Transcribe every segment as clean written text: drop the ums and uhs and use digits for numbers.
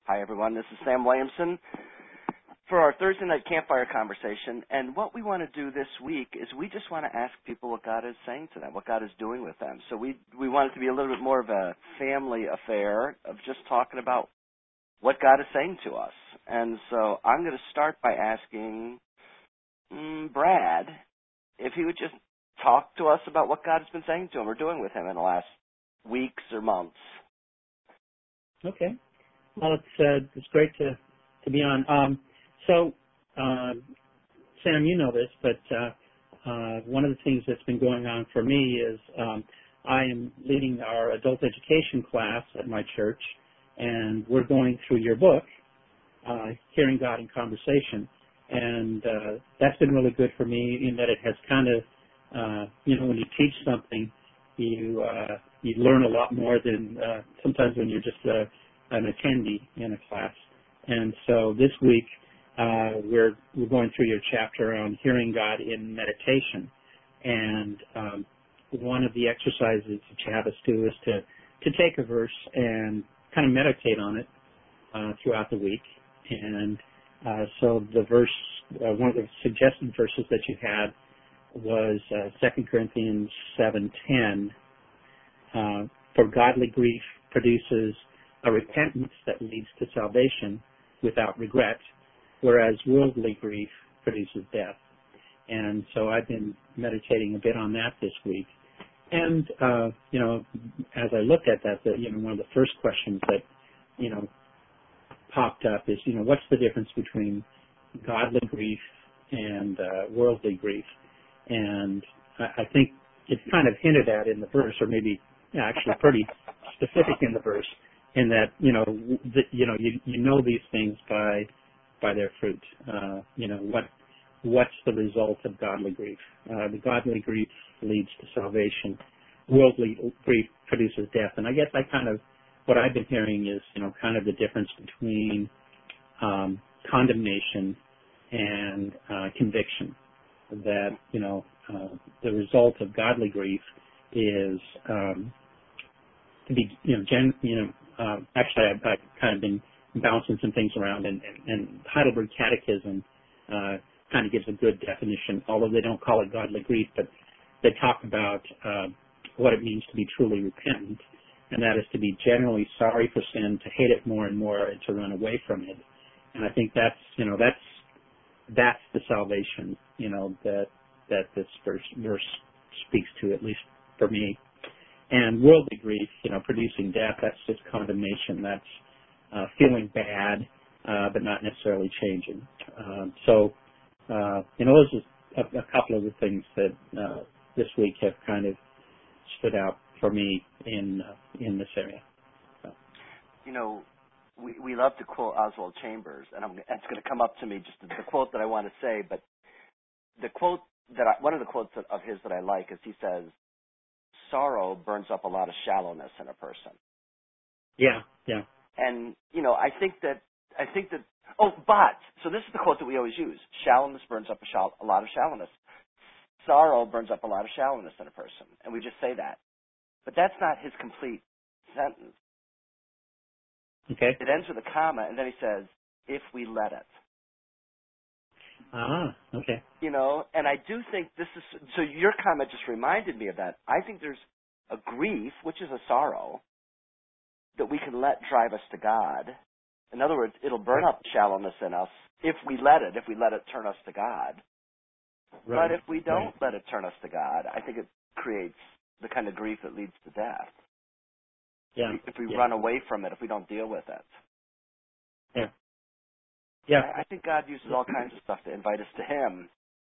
Hi, everyone. This is Sam Williamson for our Thursday night campfire conversation. And what we want to do this week is we just want to ask people what God is saying to them, what God is doing with them. So we want it to be a little bit more of a family affair of just talking about what God is saying to us. And so I'm going to start by asking Brad if he would just talk to us about what God has been saying to him or doing with him in the last weeks or months. Okay. Well, it's great to be on. Sam, you know this, but one of the things that's been going on for me is I am leading our adult education class at my church, and we're going through your book, Hearing God in Conversation, and that's been really good for me in that it has kind of, when you teach something, you learn a lot more than sometimes when you're just an attendee in a class. And so this week we're going through your chapter on hearing God in meditation, and one of the exercises that you have us do is to take a verse and kind of meditate on it throughout the week. And so the verse, one of the suggested verses that you had was 2 Corinthians 7:10. For godly grief produces a repentance that leads to salvation without regret, whereas worldly grief produces death. And so I've been meditating a bit on that this week. And, as I looked at that, one of the first questions that, popped up is, what's the difference between godly grief and worldly grief? And I think it's kind of hinted at in the verse, or maybe actually pretty specific in the verse, in that you know these things by their fruit. What's the result of godly grief? The godly grief leads to salvation. Worldly grief produces death. And I guess what I've been hearing is kind of the difference between condemnation and conviction. That the result of godly grief is to be actually I've kind of been bouncing some things around, and Heidelberg Catechism kind of gives a good definition, although they don't call it godly grief, but they talk about what it means to be truly repentant, and that is to be genuinely sorry for sin, to hate it more and more, and to run away from it. And I think that's the salvation that this verse speaks to, at least for me. And worldly grief, producing death, that's just condemnation. That's feeling bad, but not necessarily changing. Those are a couple of the things that this week have kind of stood out for me in this area. So. We love to quote Oswald Chambers, and it's going to come up to me just the quote that I want to say, but the quote one of the quotes of his that I like is he says, "Sorrow burns up a lot of shallowness in a person." Yeah. And I think that. So this is the quote that we always use: "Shallowness burns up a lot of shallowness. Sorrow burns up a lot of shallowness in a person," and we just say that, but that's not his complete sentence. Okay. It ends with a comma, and then he says, "If we let it." Okay. And I do think this is, so your comment just reminded me of that. I think there's a grief, which is a sorrow, that we can let drive us to God. In other words, it'll burn up shallowness in us if we let it turn us to God. Right. But if we don't let it turn us to God, I think it creates the kind of grief that leads to death. Yeah. If we run away from it, if we don't deal with it. Yeah. Yeah. I think God uses all kinds of stuff to invite us to Him.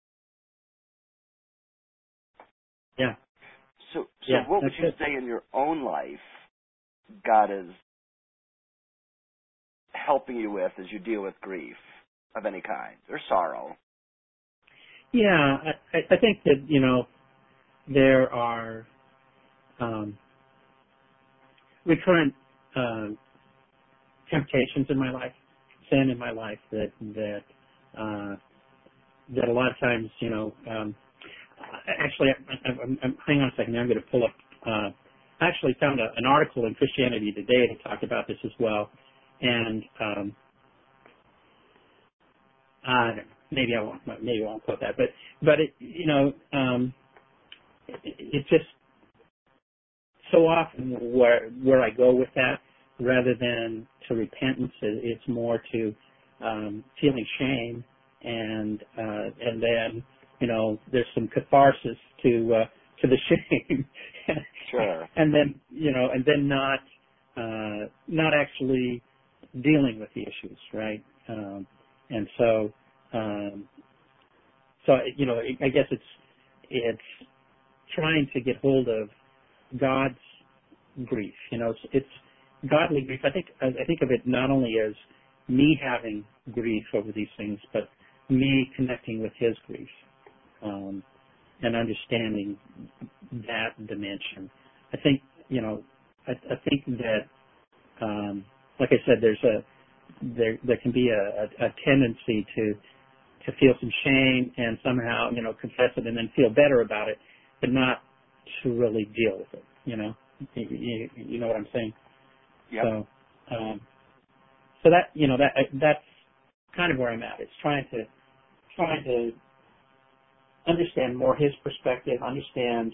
Yeah. So what would you say in your own life God is helping you with as you deal with grief of any kind or sorrow? Yeah, I think that, there are recurrent temptations in my life, sin in my life that a lot of times, actually, hang on a second, I'm going to pull up, I actually found an article in Christianity Today to talk about this as well, And I don't know, maybe I won't quote that, but it, it just so often where I go with that, rather than to repentance, it's more to feeling shame, and then there's some catharsis to the shame, Sure. and then not actually dealing with the issues, right? And so I guess it's trying to get hold of God's grief. It's godly grief. I think of it not only as me having grief over these things, but me connecting with His grief, and understanding that dimension. I think I think that, like I said, there can be a tendency to feel some shame and somehow confess it and then feel better about it, but not to really deal with it. You know what I'm saying? Yep. So that's kind of where I'm at. It's trying to understand more His perspective, understand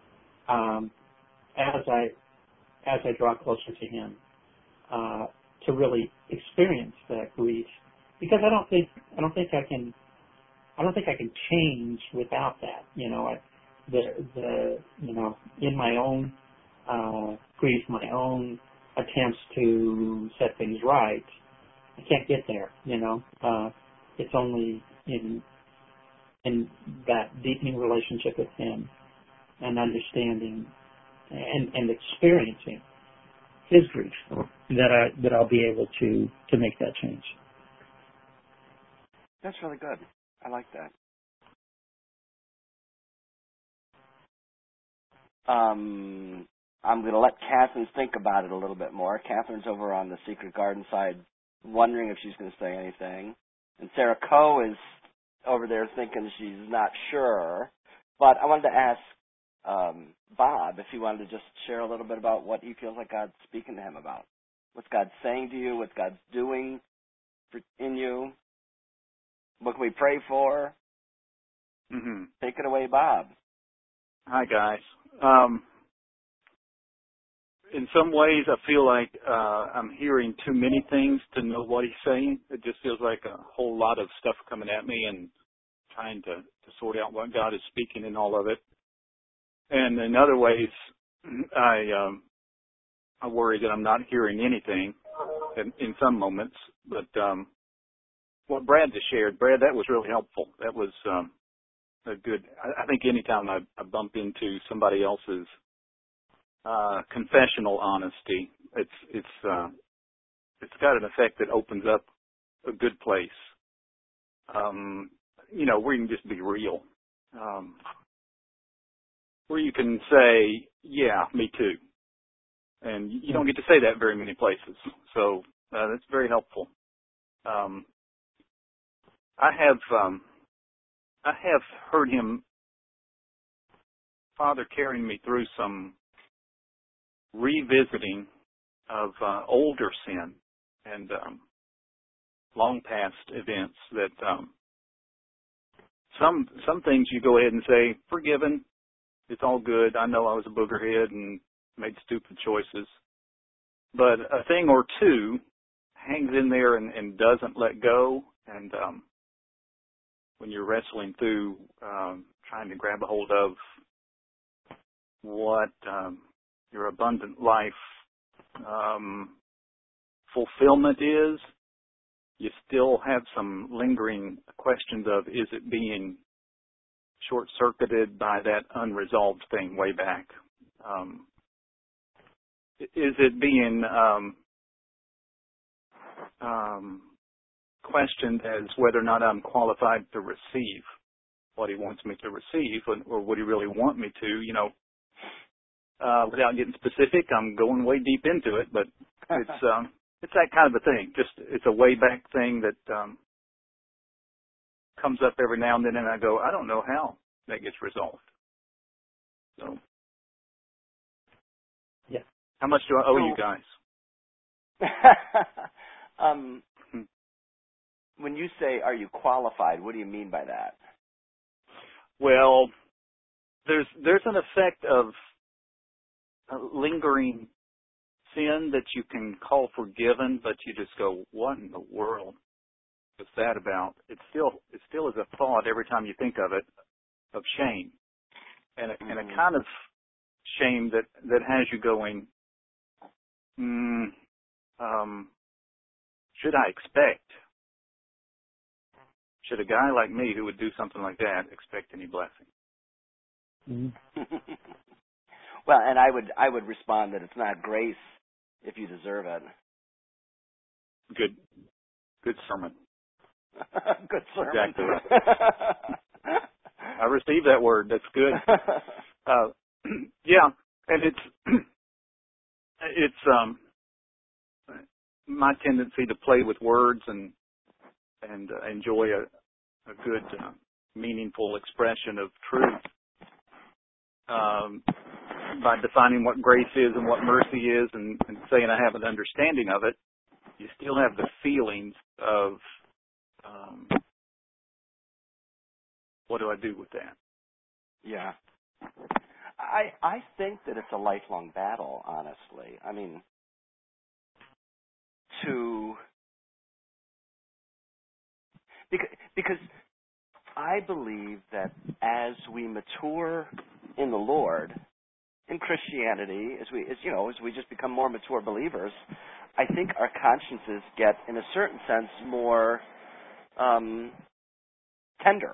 as I draw closer to Him, to really experience that grief, because I don't think I can change without that. In my own grief, my own attempts to set things right, I can't get there. It's only in that deepening relationship with Him and understanding and experiencing His grief that I'll be able to make that change. That's really good. I like that. I'm going to let Catherine think about it a little bit more. Catherine's over on the Secret Garden side, wondering if she's going to say anything. And Sarah Coe is over there thinking she's not sure. But I wanted to ask Bob if he wanted to just share a little bit about what he feels like God's speaking to him about. What's God saying to you? What God's doing in you? What can we pray for? Mm-hmm. Take it away, Bob. Hi, guys. In some ways, I feel like I'm hearing too many things to know what he's saying. It just feels like a whole lot of stuff coming at me and trying to sort out what God is speaking in all of it. And in other ways, I worry that I'm not hearing anything in some moments. But what Brad just shared, Brad, that was really helpful. That was a good. I think anytime I bump into somebody else's confessional honesty, it's got an effect that opens up a good place. Where you can just be real, where you can say, "Yeah, me too," and you don't get to say that very many places. So that's very helpful. I have heard him, Father, carrying me through some revisiting of older sin and long past events that some things you go ahead and say, forgiven, it's all good. I know I was a boogerhead and made stupid choices. But a thing or two hangs in there and doesn't let go. And when you're wrestling through trying to grab a hold of what your abundant life fulfillment is, you still have some lingering questions of, is it being short-circuited by that unresolved thing way back? Is it being questioned as whether or not I'm qualified to receive what he wants me to receive, or would he really want me to? Without getting specific, I'm going way deep into it, but it's that kind of a thing. Just it's a way back thing that comes up every now and then, and I go, I don't know how that gets resolved. So, yeah. How much do I owe you guys? say, are you qualified, what do you mean by that? Well, there's an effect of lingering sin that you can call forgiven, but you just go, what in the world is that about? It still is a thought every time you think of it, of shame, and a kind of shame that has you going, should I expect? Should a guy like me who would do something like that expect any blessing? Well, and I would respond that it's not grace if you deserve it. Good sermon. Good sermon. Exactly right. I received that word. That's good. Yeah, and it's my tendency to play with words and enjoy a good, meaningful expression of truth. By defining what grace is and what mercy is and saying I have an understanding of it, you still have the feelings of what do I do with that? Yeah. I think that it's a lifelong battle, honestly. I mean, because I believe that as we mature in the Lord, in Christianity, as we just become more mature believers, I think our consciences get, in a certain sense, more tender.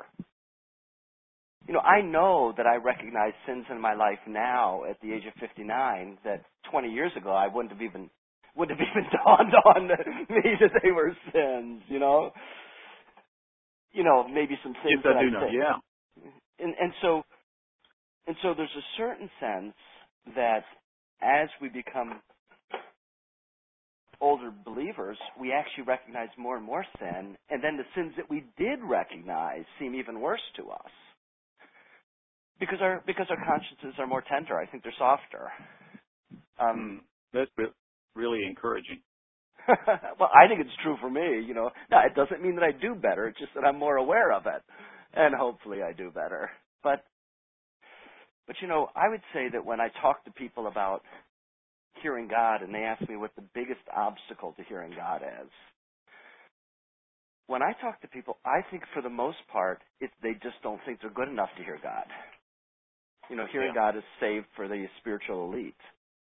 I know that I recognize sins in my life now at the age of 59 that 20 years ago I wouldn't have even dawned on me that they were sins. Maybe some sins yes, I do know. Yeah. And so there's a certain sense that as we become older believers, we actually recognize more and more sin, and then the sins that we did recognize seem even worse to us. Because our consciences are more tender. I think they're softer. That's really encouraging. Well, I think it's true for me. Now, it doesn't mean that I do better. It's just that I'm more aware of it, and hopefully I do better. But I would say that when I talk to people about hearing God, and they ask me what the biggest obstacle to hearing God is, when I talk to people, I think for the most part, they just don't think they're good enough to hear God. Hearing God is saved for the spiritual elite.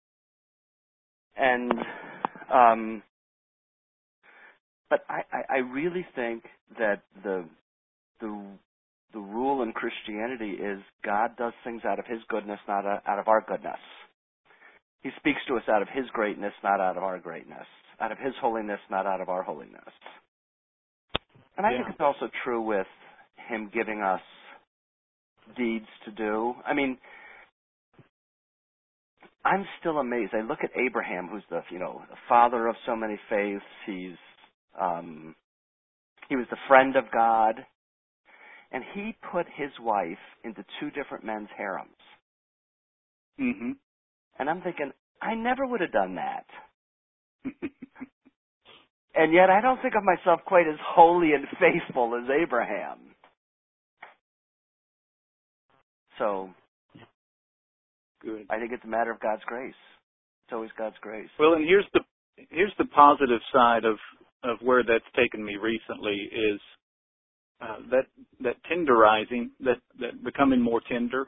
And, but I really think that the rule in Christianity is God does things out of His goodness, not out of our goodness. He speaks to us out of His greatness, not out of our greatness. Out of His holiness, not out of our holiness. And I think it's also true with Him giving us deeds to do. I mean, I'm still amazed. I look at Abraham, who's the father of so many faiths. He was the friend of God, and he put his wife into two different men's harems. Mm-hmm. And I'm thinking, I never would have done that. And yet I don't think of myself quite as holy and faithful as Abraham. So good. I think it's a matter of God's grace. It's always God's grace. Well, and here's the positive side of where that's taken me recently is that tenderizing, that becoming more tender,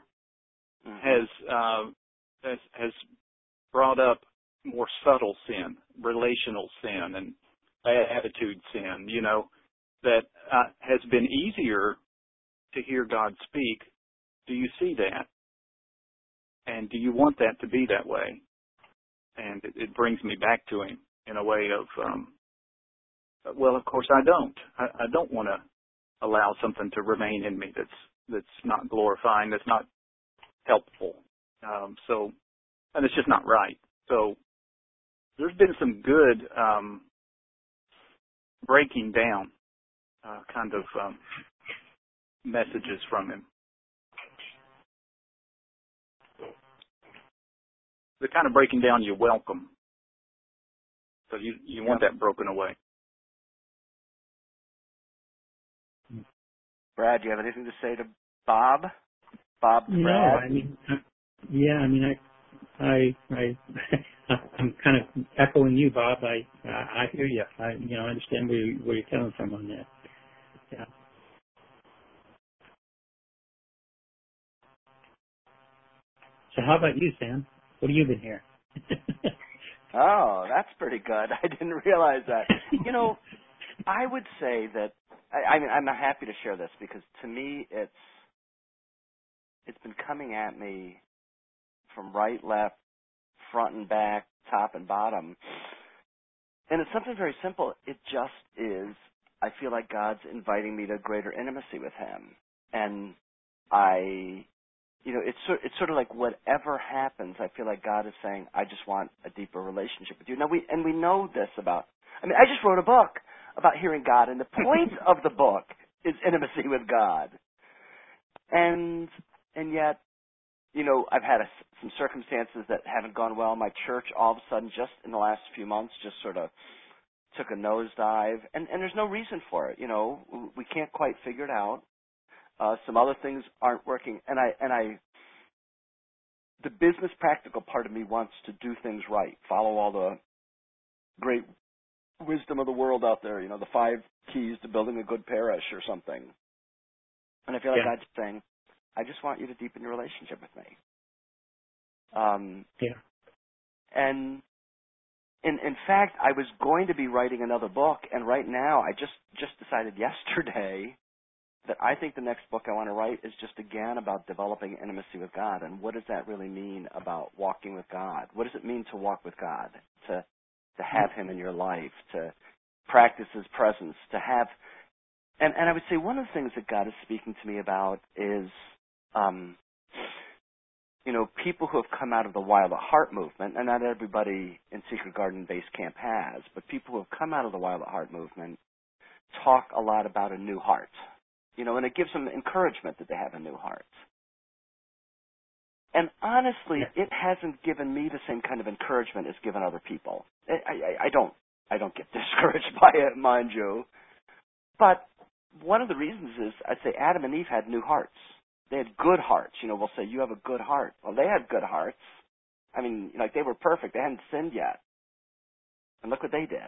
has brought up more subtle sin, relational sin, and bad attitude sin. That has been easier to hear God speak. Do you see that? And do you want that to be that way? And it brings me back to Him in a way of, well, of course I don't. I don't want to allow something to remain in me that's not glorifying, that's not helpful. And it's just not right. So there's been some good breaking down kind of messages from Him. The kind of breaking down you welcome. So you want that broken away. Brad, do you have anything to say to Bob? Bob to No, Brad? I mean, yeah, I mean, I'm kind of echoing you, Bob. I hear you. I understand where you're coming from on that. Yeah. So how about you, Sam? What have you been hearing? Oh, that's pretty good. I didn't realize that. I would say that I mean I'm happy to share this because to me it's been coming at me from right, left, front and back, top and bottom. And it's something very simple. It just is. I feel like God's inviting me to greater intimacy with Him. And it's sort of like whatever happens, I feel like God is saying, I just want a deeper relationship with you. Now, we know this about, I just wrote a book about hearing God, and the point of the book is intimacy with God. And yet, I've had some circumstances that haven't gone well. My church, all of a sudden, just in the last few months, just sort of took a nosedive, and there's no reason for it. We can't quite figure it out. Some other things aren't working, and the business practical part of me wants to do things right, follow all the great wisdom of the world out there, the 5 keys to building a good parish or something. And I feel like Yeah. God's saying, I just want you to deepen your relationship with me. Yeah. And in fact, I was going to be writing another book, and right now I just decided yesterday that I think the next book I want to write is just again about developing intimacy with God. And what does that really mean about walking with God? What does it mean to walk with God? To have Him in your life, to practice His presence, to have, and I would say one of the things that God is speaking to me about is, people who have come out of the Wild at Heart movement, and not everybody in Secret Garden Base Camp has, but people who have come out of the Wild at Heart movement talk a lot about a new heart. And it gives them encouragement that they have a new heart. And honestly, it hasn't given me the same kind of encouragement as given other people. I don't get discouraged by it, mind you. But one of the reasons is, I'd say Adam and Eve had new hearts. They had good hearts. We'll say, you have a good heart. Well, they had good hearts. They were perfect. They hadn't sinned yet. And look what they did.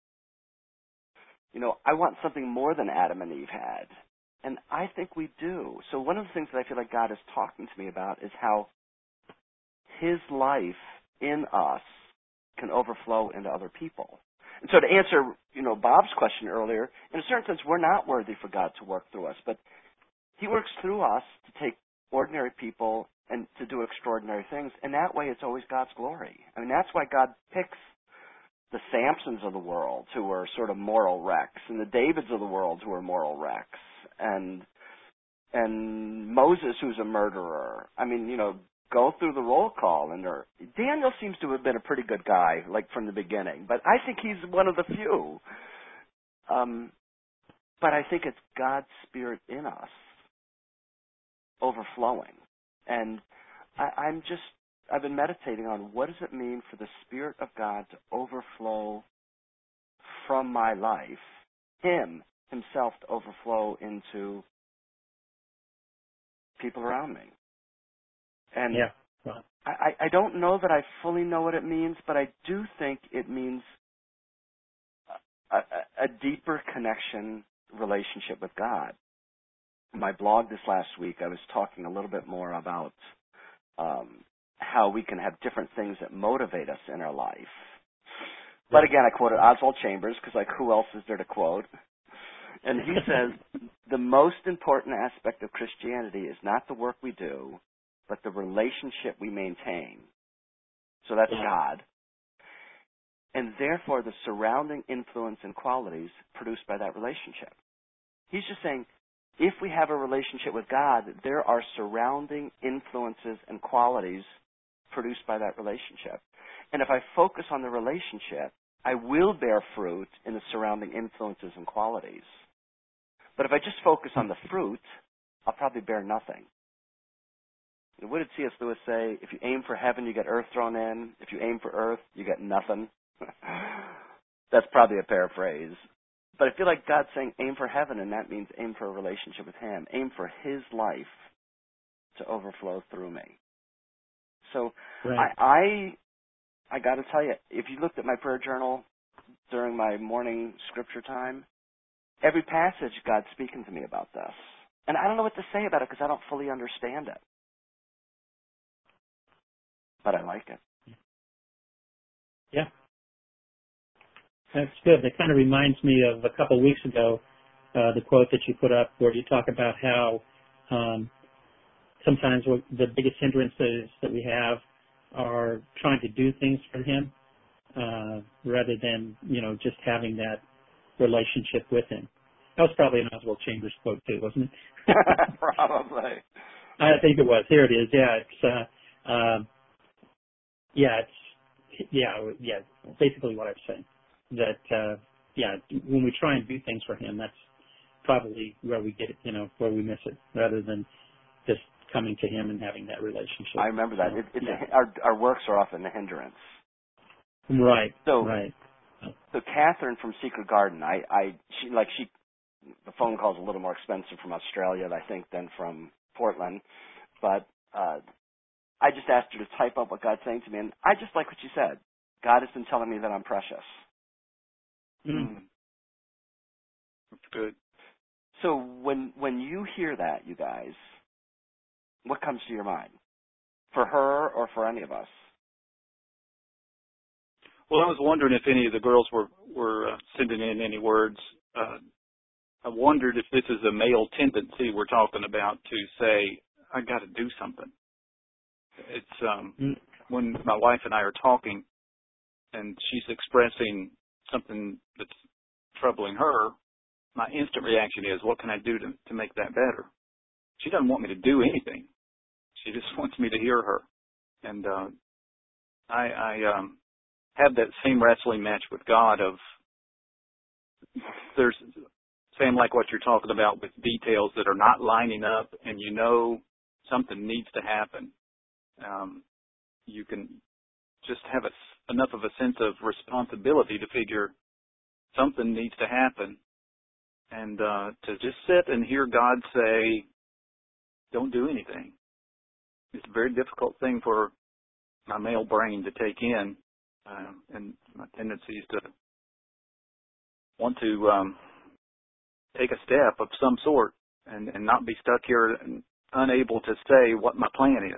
I want something more than Adam and Eve had. And I think we do. So one of the things that I feel like God is talking to me about is how His life in us can overflow into other people. And so to answer, Bob's question earlier, in a certain sense, we're not worthy for God to work through us, but He works through us to take ordinary people and to do extraordinary things. And that way, it's always God's glory. That's why God picks the Samsons of the world who are sort of moral wrecks, and the Davids of the world who are moral wrecks, and Moses who's a murderer. Go through the roll call, and Daniel seems to have been a pretty good guy, like from the beginning, but I think he's one of the few. But I think it's God's Spirit in us overflowing, and I've been meditating on what does it mean for the Spirit of God to overflow from my life, Himself to overflow into people around me. And I don't know that I fully know what it means, but I do think it means a deeper connection, relationship with God. In my blog this last week, I was talking a little bit more about how we can have different things that motivate us in our life. But again, I quoted Oswald Chambers because, who else is there to quote? And he says, the most important aspect of Christianity is not the work we do, but the relationship we maintain. So that's God. And therefore, the surrounding influence and qualities produced by that relationship. He's just saying, if we have a relationship with God, there are surrounding influences and qualities produced by that relationship. And if I focus on the relationship, I will bear fruit in the surrounding influences and qualities. But if I just focus on the fruit, I'll probably bear nothing. What did C.S. Lewis say? If you aim for heaven, you get earth thrown in. If you aim for earth, you get nothing. That's probably a paraphrase. But I feel like God's saying aim for heaven, and that means aim for a relationship with Him. Aim for His life to overflow through me. So right. I got to tell you, if you looked at my prayer journal during my morning scripture time, every passage God's speaking to me about this. And I don't know what to say about it because I don't fully understand it. But I like it. Yeah. That's good. That kind of reminds me of a couple of weeks ago, the quote that you put up where you talk about how sometimes the biggest hindrances that we have are trying to do things for Him rather than, just having that relationship with Him. That was probably an Oswald Chambers quote too, wasn't it? Probably. I think it was. Here it is. It's basically what I'm saying. That when we try and do things for Him, that's probably where we get it, where we miss it, rather than just coming to Him and having that relationship. I remember that. Our works are often a hindrance. Right. So Catherine from Secret Garden, the phone call's a little more expensive from Australia, I think, than from Portland, but I just asked her to type up what God's saying to me, and I just like what she said. God has been telling me that I'm precious. Mm. That's good. So when you hear that, you guys, what comes to your mind? For her or for any of us? Well, I was wondering if any of the girls were sending in any words. I wondered if this is a male tendency we're talking about to say, I got to do something. It's when my wife and I are talking and she's expressing something that's troubling her, my instant reaction is, what can I do to make that better? She doesn't want me to do anything. She just wants me to hear her. And I have that same wrestling match with God of there's same like what you're talking about with details that are not lining up and something needs to happen. You can just have enough of a sense of responsibility to figure something needs to happen, and to just sit and hear God say, don't do anything. It's a very difficult thing for my male brain to take in, and my tendency is to want to take a step of some sort and not be stuck here and unable to say what my plan is.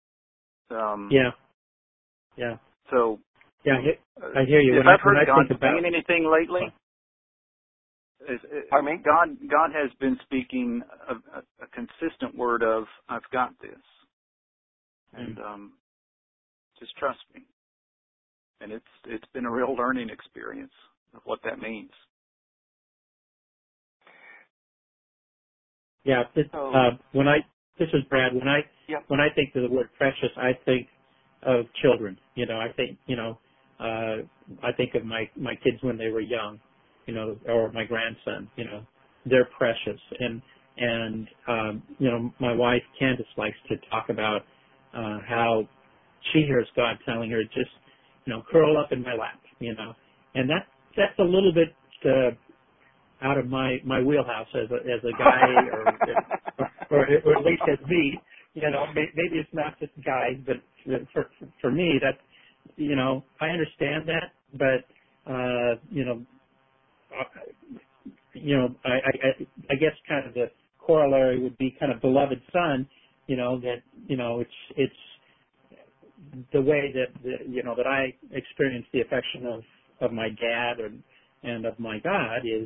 So I hear you. If I've heard God saying anything lately, Pardon me? God has been speaking a consistent word of, I've got this. And just trust me. And it's been a real learning experience of what that means. Yeah. This is Brad. When I think of the word precious, I think of children. I think of my kids when they were young, or my grandson. They're precious. And my wife Candace likes to talk about how she hears God telling her, just curl up in my lap. And that's a little bit out of my wheelhouse as a guy, or at least as me. Maybe it's not just guys, but for me, that's I understand that, but I guess kind of the corollary would be kind of beloved son. It's the way that I experience the affection of my dad and of my God is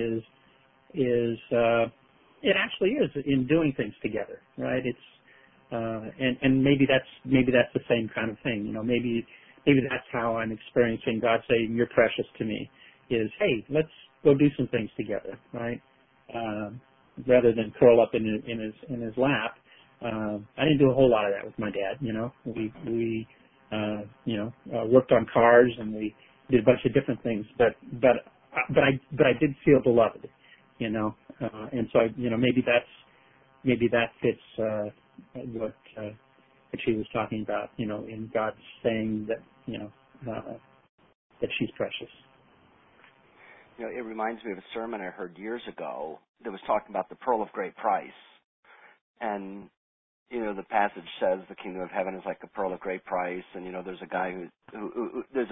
it actually is in doing things together, right? It's and maybe that's the same kind of thing. Maybe that's how I'm experiencing God saying, "You're precious to me." Is, hey, let's go do some things together, right? Rather than curl up in his lap. I didn't do a whole lot of that with my dad. We worked on cars and we did a bunch of different things, but I did feel beloved, and so maybe that fits what she was talking about, in God saying that that she's precious. it reminds me of a sermon I heard years ago that was talking about the pearl of great price. And, the passage says the kingdom of heaven is like a pearl of great price. And, there's a guy who there's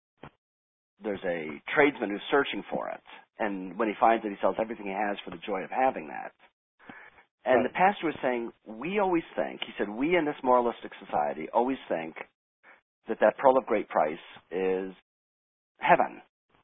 a tradesman who's searching for it. And when he finds it, he sells everything he has for the joy of having that. And Right. the pastor was saying, he said, we in this moralistic society always think that pearl of great price is heaven.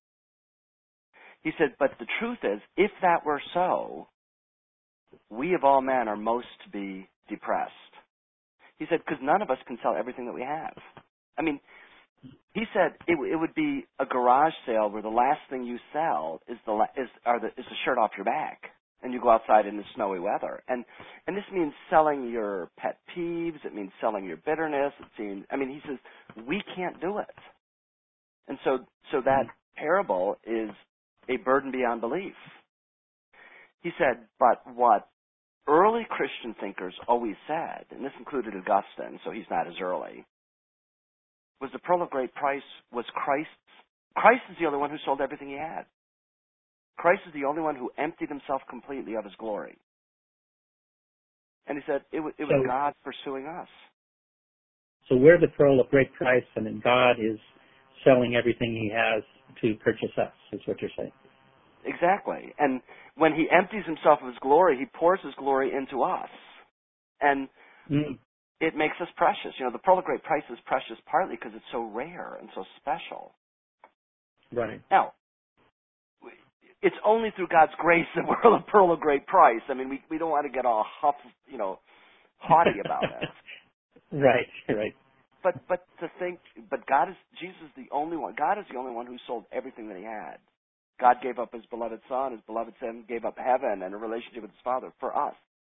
He said, but the truth is, if that were so, we of all men are most to be depressed. He said, because none of us can sell everything that we have. I mean, he said it would be a garage sale where the last thing you sell is the shirt off your back, and you go outside in the snowy weather. And this means selling your pet peeves. It means selling your bitterness. He says we can't do it. And so that parable is a burden beyond belief. He said, but what early Christian thinkers always said, and this included Augustine, so he's not as early, was the pearl of great price was Christ's. Christ is the only one who sold everything he had. Christ is the only one who emptied himself completely of his glory. And he said it was God pursuing us. So we're the pearl of great price, and then God is selling everything he has to purchase us, is what you're saying. Exactly. And when he empties himself of his glory, he pours his glory into us. And it makes us precious. The pearl of great price is precious partly because it's so rare and so special. Right. Now, it's only through God's grace that we're the pearl of great price. I mean, we don't want to get all haughty about it. Right. But Jesus is the only one. God is the only one who sold everything that he had. God gave up his beloved Son. His beloved Son gave up heaven and a relationship with his Father for us.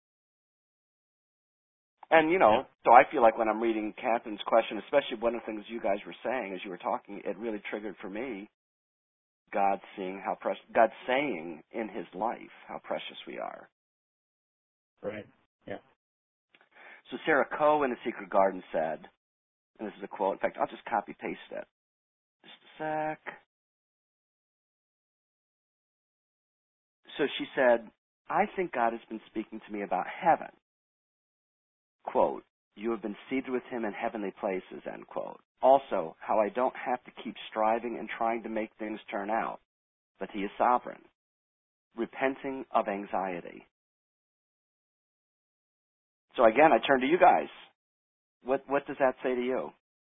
And, so I feel like when I'm reading Catherine's question, especially one of the things you guys were saying as you were talking, it really triggered for me God saying in his life how precious we are. Right, yeah. So Sarah Coe in The Secret Garden said, and this is a quote, in fact, I'll just copy-paste it. Just a sec. So she said, I think God has been speaking to me about heaven. Quote, you have been seated with him in heavenly places, end quote. Also, how I don't have to keep striving and trying to make things turn out, but he is sovereign. Repenting of anxiety. So again, I turn to you guys. What does that say to you?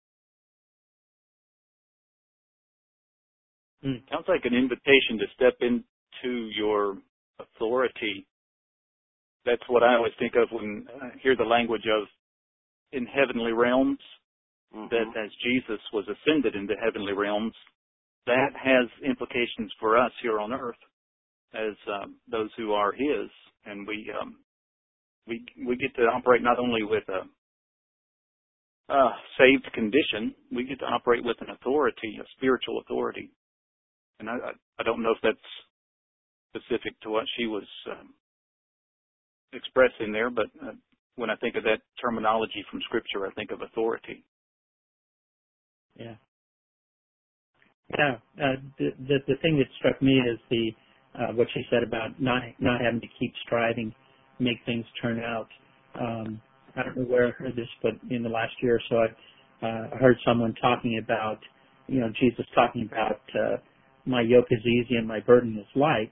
Sounds like an invitation to step into your authority. That's what I always think of when I hear the language of in heavenly realms, that as Jesus was ascended into heavenly realms, that has implications for us here on earth as those who are his. And we get to operate not only with a saved condition, we get to operate with an authority, a spiritual authority. And I don't know if that's specific to what she was expressing there, but when I think of that terminology from Scripture, I think of authority. Yeah. Yeah. The thing that struck me is what she said about not having to keep striving, make things turn out. I don't know where I heard this, but in the last year or so, I heard someone talking about, Jesus talking about my yoke is easy and my burden is light.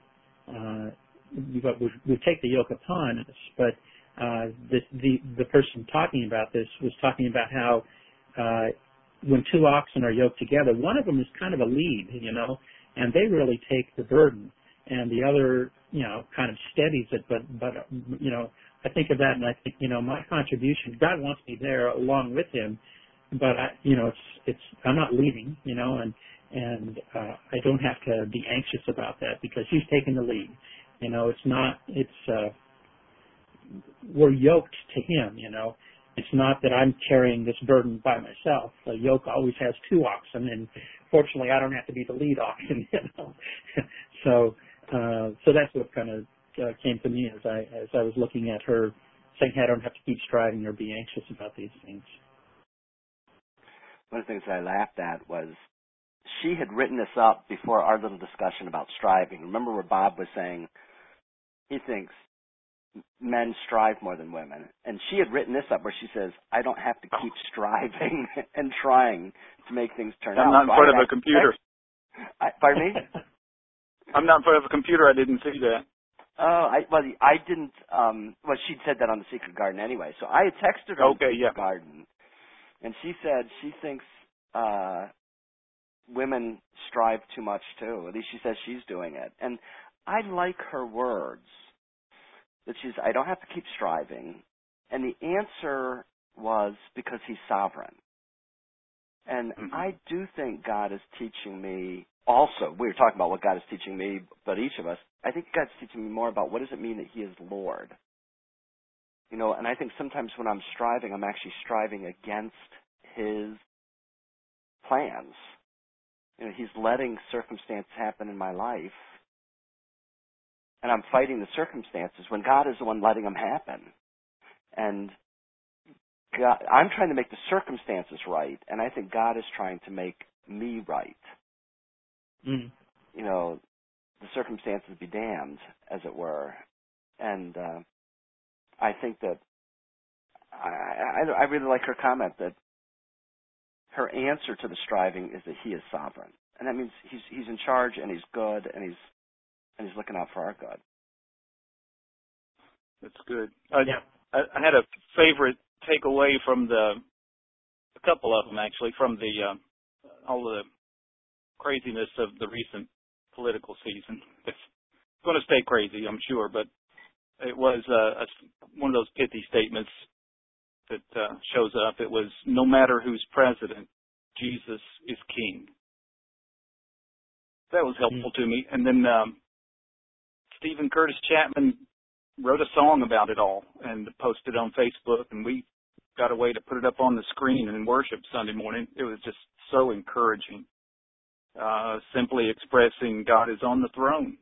We take the yoke upon us, but the person talking about this was talking about how when two oxen are yoked together, one of them is kind of a lead, and they really take the burden, and the other, kind of steadies it. But I think of that, and I think, my contribution, God wants me there along with Him, but I'm not leading, and I don't have to be anxious about that because He's taking the lead. We're yoked to Him, It's not that I'm carrying this burden by myself. A yoke always has two oxen, and fortunately, I don't have to be the lead oxen, So that's what kind of came to me as I was looking at her, saying, "I don't have to keep striving or be anxious about these things." One of the things that I laughed at was she had written this up before our little discussion about striving. Remember where Bob was saying he thinks men strive more than women. And she had written this up where she says, I don't have to keep striving and trying to make things turn out. I'm not in front of a computer. Pardon me? I'm not in front of a computer. I didn't see that. Oh, I didn't, she'd said that on The Secret Garden anyway. So I had texted her on The Secret Garden. And she said she thinks women strive too much too. At least she says she's doing it. And I like her words. That I don't have to keep striving. And the answer was because he's sovereign. And I do think God is teaching me also, we were talking about what God is teaching me, but each of us, I think God's teaching me more about what does it mean that he is Lord. You know, and I think sometimes when I'm striving, I'm actually striving against his plans. You know, he's letting circumstances happen in my life, and I'm fighting the circumstances when God is the one letting them happen. And God, I'm trying to make the circumstances right, and I think God is trying to make me right. You know, the circumstances be damned, as it were. And I think that I really like her comment that her answer to the striving is that he is sovereign, and that means he's in charge and he's good and he's looking out for our good. That's good. I had a favorite takeaway from a couple of them actually, from all the craziness of the recent political season. It's going to stay crazy, I'm sure, but it was one of those pithy statements that shows up. It was, no matter who's president, Jesus is king. That was helpful to me. And then Stephen Curtis Chapman wrote a song about it all and posted it on Facebook, and we got a way to put it up on the screen in worship Sunday morning. It was just so encouraging, simply expressing God is on the throne.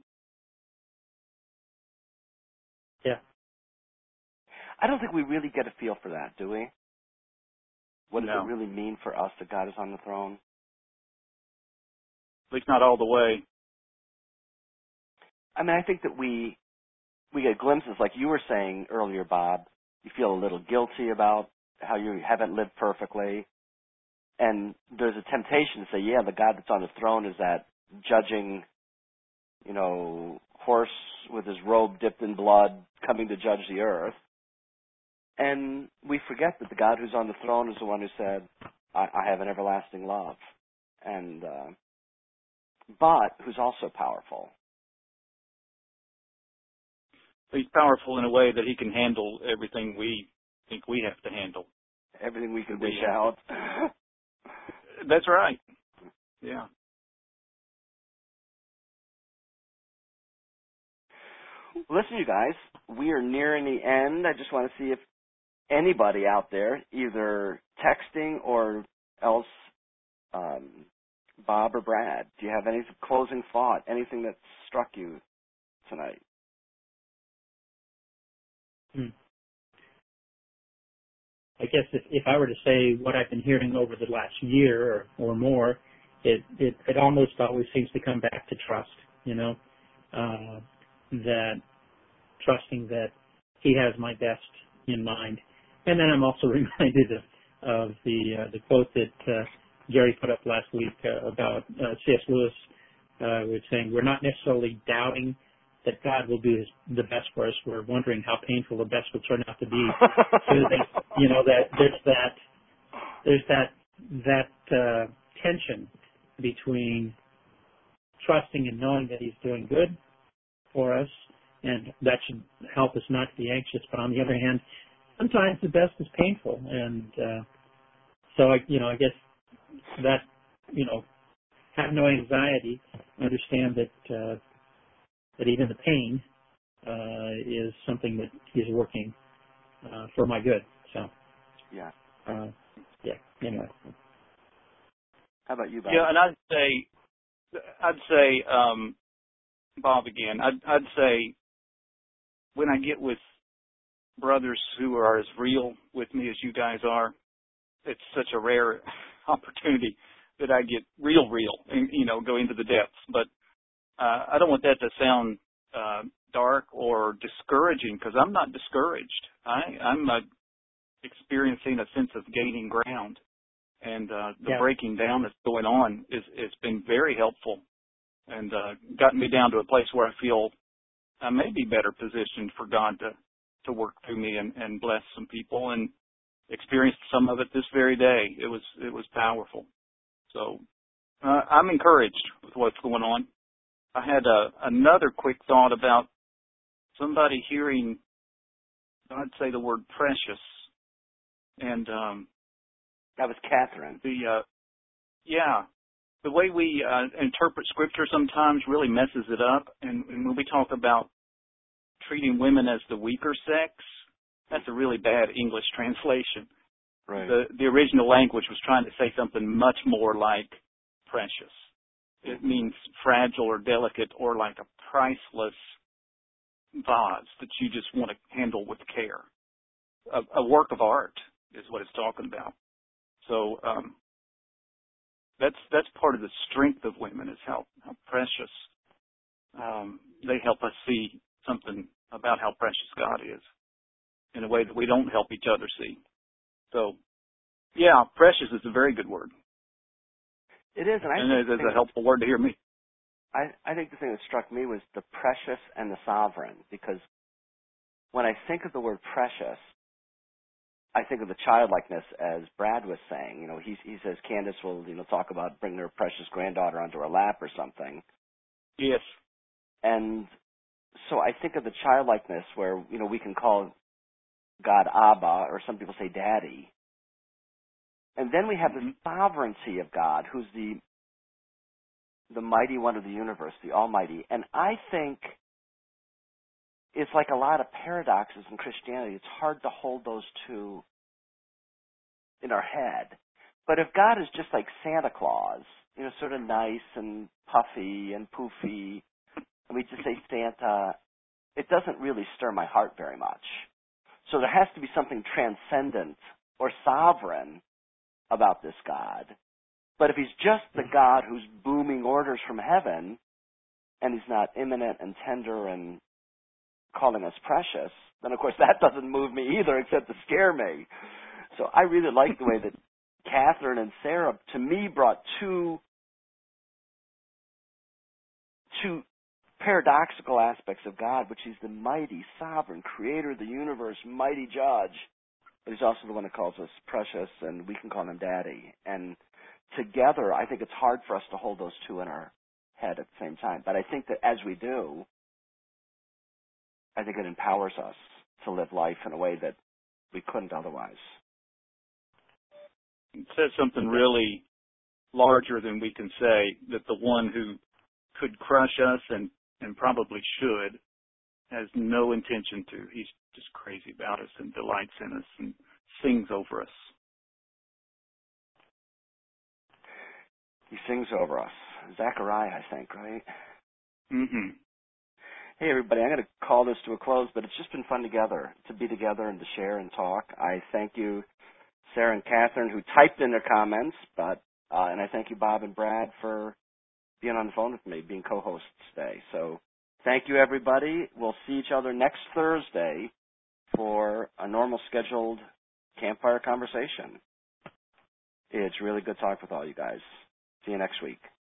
Yeah. I don't think we really get a feel for that, do we? What does No. it really mean for us that God is on the throne? At least not all the way. I mean, I think that we get glimpses, like you were saying earlier, Bob. You feel a little guilty about how you haven't lived perfectly. And there's a temptation to say, yeah, the God that's on the throne is that judging, you know, horse with his robe dipped in blood coming to judge the earth. And we forget that the God who's on the throne is the one who said, I have an everlasting love. And but who's also powerful. He's powerful in a way that he can handle everything we think we have to handle. Everything we can dish out. That's right. Yeah. Listen, you guys, we are nearing the end. I just want to see if anybody out there, either texting or else Bob or Brad, do you have any closing thought, anything that struck you tonight? I guess if I were to say what I've been hearing over the last year or more, it almost always seems to come back to trust, you know, that trusting that he has my best in mind. And then I'm also reminded of the quote that Gary put up last week about C.S. Lewis, was saying we're not necessarily doubting that God will do the best for us. We're wondering how painful the best will turn out to be. So that, you know, that there's that tension between trusting and knowing that he's doing good for us, and that should help us not to be anxious. But on the other hand, sometimes the best is painful, and so I guess that, you know, have no anxiety. Understand that even the pain is something that he's working for my good. So yeah. Anyway. How about you, Bob? Yeah, and I'd say, Bob again. I'd say when I get with brothers who are as real with me as you guys are, it's such a rare opportunity that I get real, and, go into the depths. But I don't want that to sound dark or discouraging, because I'm not discouraged. I'm experiencing a sense of gaining ground, and the breaking down that's going on it's been very helpful, and gotten me down to a place where I feel I may be better positioned for God to work through me and bless some people, and experienced some of it this very day. It was powerful. So I'm encouraged with what's going on. I had another quick thought about somebody hearing God say the word precious, and that was Catherine. The way we interpret Scripture sometimes really messes it up, and when we talk about treating women as the weaker sex, that's a really bad English translation. Right. The original language was trying to say something much more like precious. It means fragile or delicate, or like a priceless vase that you just want to handle with care. A work of art is what it's talking about. So that's part of the strength of women, is how precious they help us see something about how precious God is in a way that we don't help each other see. So, yeah, precious is a very good word. It is, and it is a helpful word to hear me. I think the thing that struck me was the precious and the sovereign, because when I think of the word precious, I think of the childlikeness, as Brad was saying. He says Candace will, talk about bringing her precious granddaughter onto her lap or something. Yes. And so I think of the childlikeness where, we can call God Abba, or some people say Daddy. And then we have the sovereignty of God, who's the mighty one of the universe, the Almighty. And I think it's like a lot of paradoxes in Christianity. It's hard to hold those two in our head. But if God is just like Santa Claus, sort of nice and puffy and poofy, and we just say Santa, it doesn't really stir my heart very much. So there has to be something transcendent or sovereign about this God. But if he's just the God who's booming orders from heaven, and he's not imminent and tender and calling us precious, then of course that doesn't move me either, except to scare me. So I really like the way that Catherine and Sarah, to me, brought two paradoxical aspects of God, which he's the mighty, sovereign, creator of the universe, mighty judge, but he's also the one that calls us precious, and we can call him Daddy. And together, I think it's hard for us to hold those two in our head at the same time. But I think that as we do, I think it empowers us to live life in a way that we couldn't otherwise. It says something really larger than we can say, that the one who could crush us and probably should has no intention to. He's just crazy about us and delights in us and sings over us. He sings over us. Zechariah, I think, right? Mm-hmm. Hey, everybody, I'm going to call this to a close, but it's just been fun to be together and to share and talk. I thank you, Sarah and Catherine, who typed in their comments, and I thank you, Bob and Brad, for being on the phone with me, being co-hosts today. So thank you, everybody. We'll see each other next Thursday for a normal scheduled campfire conversation. It's really good talk with all you guys. See you next week.